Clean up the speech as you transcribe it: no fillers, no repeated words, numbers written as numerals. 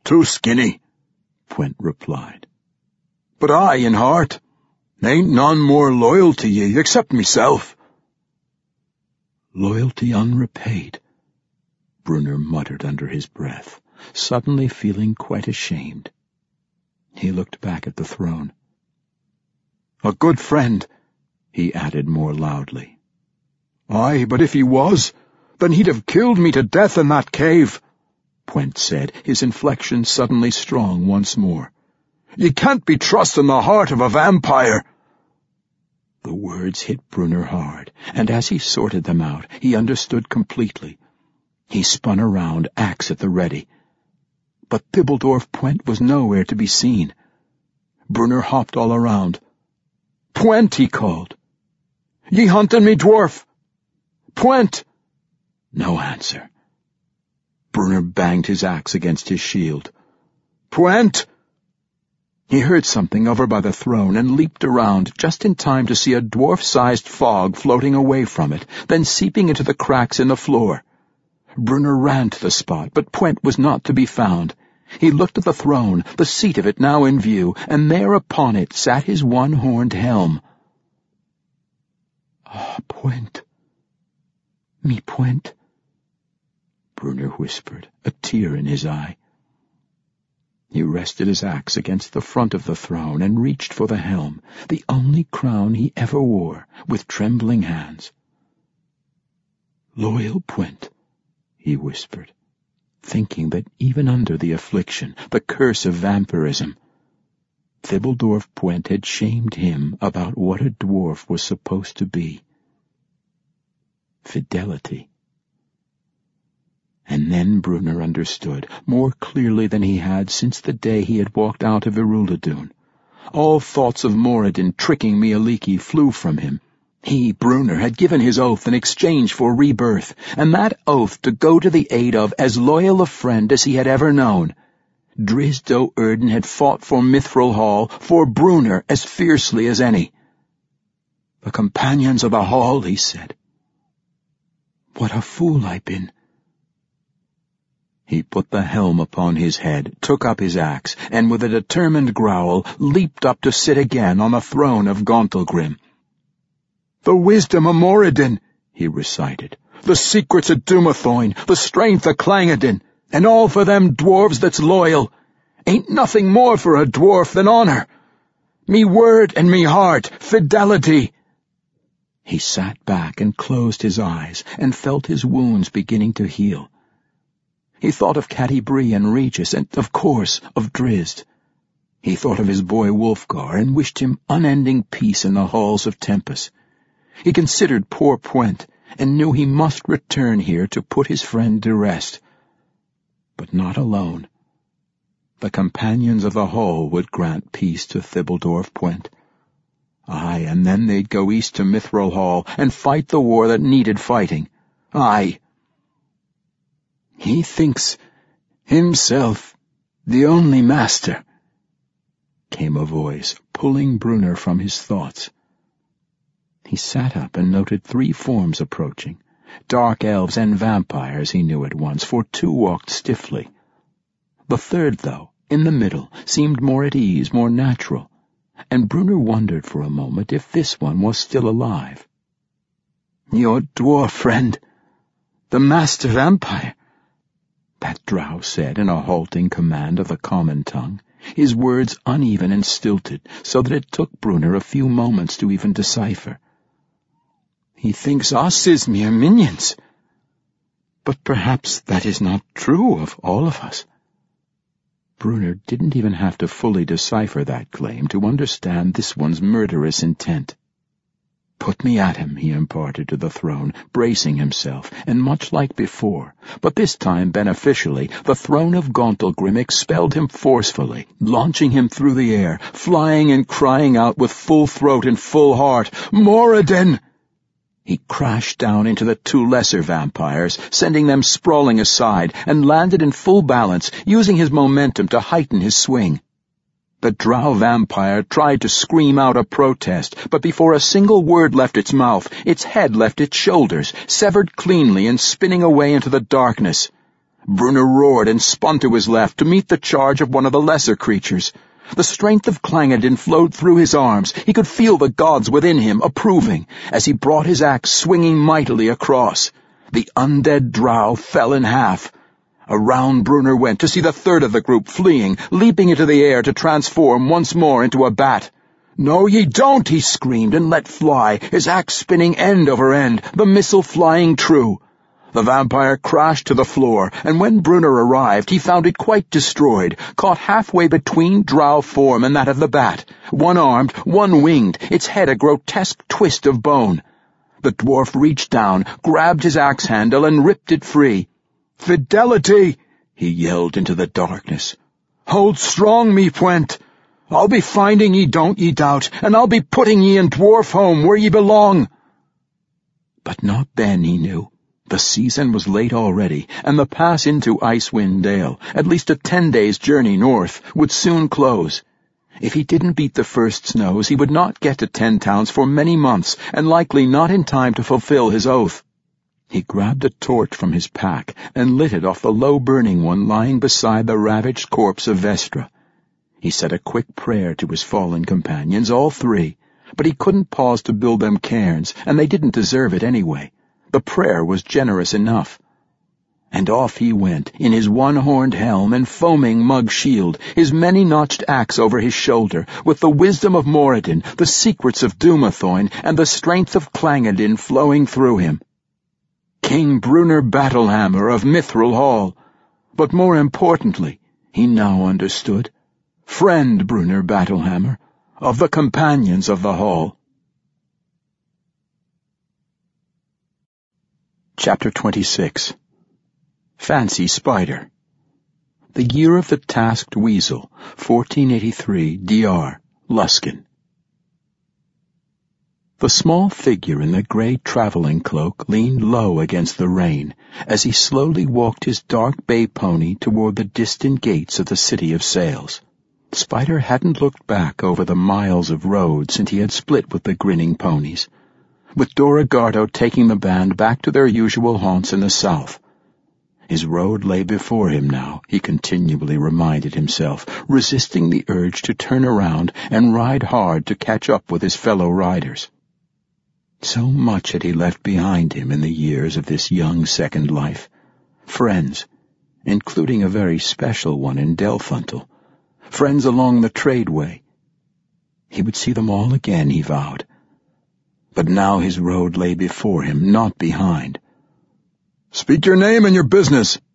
too skinny," Pwent replied. "But I, in heart, ain't none more loyal to ye, except myself." "Loyalty unrepaid," Brunner muttered under his breath, suddenly feeling quite ashamed. He looked back at the throne. "A good friend," he added more loudly. "Aye, but if he was, then he'd have killed me to death in that cave," Pwent said, his inflection suddenly strong once more. "You can't be trusting the heart of a vampire." The words hit Brunner hard, and as he sorted them out, he understood completely. He spun around, axe at the ready. But Thibbledorf Pwent was nowhere to be seen. Brunner hopped all around. "Pwent," he called. "Ye hunting me, dwarf? Pwent!" No answer. Brunner banged his axe against his shield. "Pwent!" He heard something over by the throne and leaped around just in time to see a dwarf-sized fog floating away from it, then seeping into the cracks in the floor. Brunner ran to the spot, but Pwent was not to be found. He looked at the throne, the seat of it now in view, and there upon it sat his one-horned helm. "Ah, Pwent. Me Pwent," Brunner whispered, a tear in his eye. He rested his axe against the front of the throne and reached for the helm, the only crown he ever wore, with trembling hands. "Loyal Pwent," he whispered, thinking that even under the affliction, the curse of vampirism, Thibbledorf Pwent had shamed him about what a dwarf was supposed to be. Fidelity. And then Brunner understood, more clearly than he had since the day he had walked out of Iruladun. All thoughts of Moradin tricking Mieliki flew from him. He, Brunner, had given his oath in exchange for rebirth, and that oath to go to the aid of as loyal a friend as he had ever known. Drizzt Do'Urden had fought for Mithril Hall, for Brunner, as fiercely as any. "The companions of the Hall," he said. "What a fool I've been." He put the helm upon his head, took up his axe, and with a determined growl leaped up to sit again on the throne of Gauntlgrim. "The wisdom of Moradin," he recited, "the secrets of Dumathoin, the strength of Clangeddin, and all for them dwarves that's loyal. Ain't nothing more for a dwarf than honour. Me word and me heart, fidelity." He sat back and closed his eyes and felt his wounds beginning to heal. He thought of Catti-brie and Regis and, of course, of Drizzt. He thought of his boy Wulfgar and wished him unending peace in the halls of Tempus. He considered poor Pwent and knew he must return here to put his friend to rest. But not alone. The companions of the Hall would grant peace to Thibbledorf Pwent. Aye, and then they'd go east to Mithril Hall and fight the war that needed fighting. Aye. "He thinks himself the only master," came a voice, pulling Brunner from his thoughts. He sat up and noted 3 forms approaching. Dark elves and vampires, he knew at once, for 2 walked stiffly. The third, though, in the middle, seemed more at ease, more natural, and Brunner wondered for a moment if this one was still alive. "Your dwarf friend, the master vampire," that drow said in a halting command of the common tongue, his words uneven and stilted, so that it took Brunner a few moments to even decipher. "He thinks us is mere minions. But perhaps that is not true of all of us." Brunner didn't even have to fully decipher that claim to understand this one's murderous intent. "Put me at him," he imparted to the throne, bracing himself, and much like before, but this time beneficially, the throne of Gauntlgrim expelled him forcefully, launching him through the air, flying and crying out with full throat and full heart, "Moradin!" He crashed down into the 2 lesser vampires, sending them sprawling aside, and landed in full balance, using his momentum to heighten his swing. The drow vampire tried to scream out a protest, but before a single word left its mouth, its head left its shoulders, severed cleanly and spinning away into the darkness. Brunner roared and spun to his left to meet the charge of one of the lesser creatures. The strength of Clangeddin flowed through his arms. He could feel the gods within him approving as he brought his axe swinging mightily across. The undead drow fell in half. Around Brunner went to see the third of the group fleeing, leaping into the air to transform once more into a bat. "No, ye don't!" he screamed and let fly, his axe spinning end over end, the missile flying true. The vampire crashed to the floor, and when Brunner arrived, he found it quite destroyed, caught halfway between drow form and that of the bat, one-armed, one-winged, its head a grotesque twist of bone. The dwarf reached down, grabbed his axe handle, and ripped it free. "Fidelity!" he yelled into the darkness. "Hold strong, me Pwent! I'll be finding ye, don't ye doubt, and I'll be putting ye in dwarf home where ye belong." But not then, he knew. The season was late already, and the pass into Icewind Dale, at least a 10 days' journey north, would soon close. If he didn't beat the first snows, he would not get to 10 Towns for many months, and likely not in time to fulfill his oath. He grabbed a torch from his pack and lit it off the low-burning one lying beside the ravaged corpse of Vestra. He said a quick prayer to his fallen companions, all three, but he couldn't pause to build them cairns, and they didn't deserve it anyway. The prayer was generous enough. And off he went, in his one-horned helm and foaming mug shield, his many-notched axe over his shoulder, with the wisdom of Moradin, the secrets of Dumathoin, and the strength of Clangeddin flowing through him. King Brunner Battlehammer of Mithril Hall. But more importantly, he now understood, friend Brunner Battlehammer, of the companions of the Hall. Chapter 26. Fancy Spider. The year of the tasked weasel, 1483 DR, Luskan. The small figure in the grey travelling cloak leaned low against the rain as he slowly walked his dark bay pony toward the distant gates of the City of Sails. Spider hadn't looked back over the miles of road since he had split with the grinning ponies, with Dorogardo taking the band back to their usual haunts in the south. His road lay before him now, he continually reminded himself, resisting the urge to turn around and ride hard to catch up with his fellow riders. So much had he left behind him in the years of this young second life. Friends, including a very special one in Delfuntal. Friends along the tradeway. He would see them all again, he vowed. But now his road lay before him, not behind. "Speak your name and your business,"